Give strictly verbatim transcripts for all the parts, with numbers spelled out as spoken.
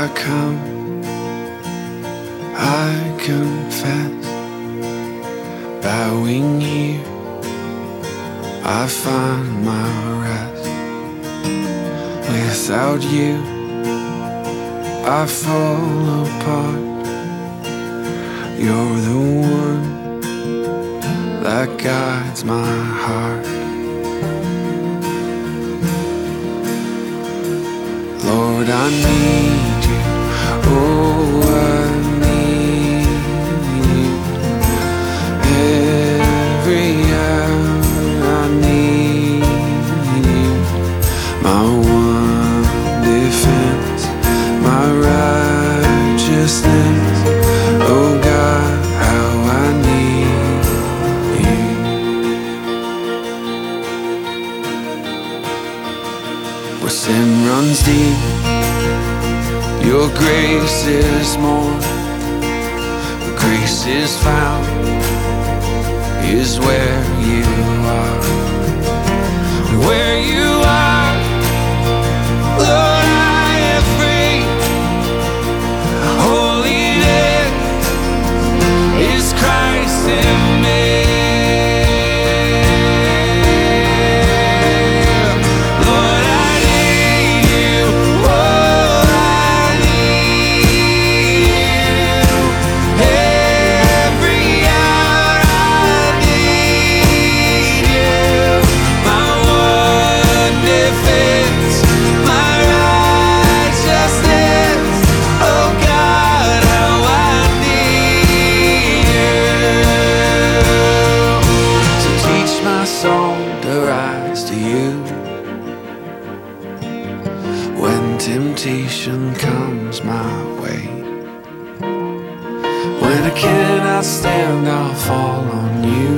I come, I confess, bowing here, I find my rest. Without you, I fall apart. You're the one that guides my heart. Lord, I need you. Oh, I need you. Every hour I need you. My one defense, my righteousness. Oh God, how I need you. Where sin runs deep, your grace is more. Where grace is found is where you are. Where you are, Lord, I am free. Holiness is Christ in me. Lord, I need you. Oh, I need you. Every hour I need you. My one defense, my righteousness. Oh God, how I need you. So teach my soul to rise to you. When temptation comes my way, when I cannot stand, I'll fall on you.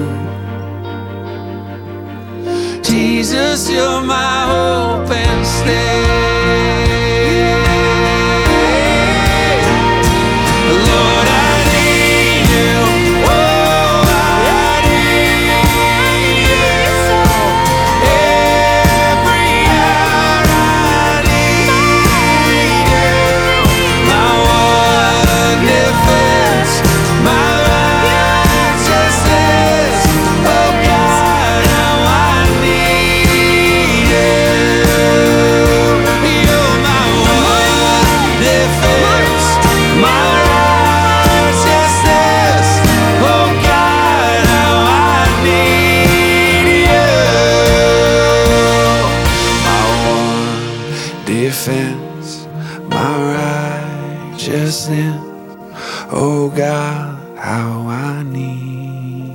Jesus, you're my hope and stay. Lord, I need you. Oh, I need you. Every hour I need you. My one defense, my righteousness. Oh God, how I need you. You're my one defense, my righteousness. Oh God, how I need you. My one defense, my righteousness. Oh God, how I need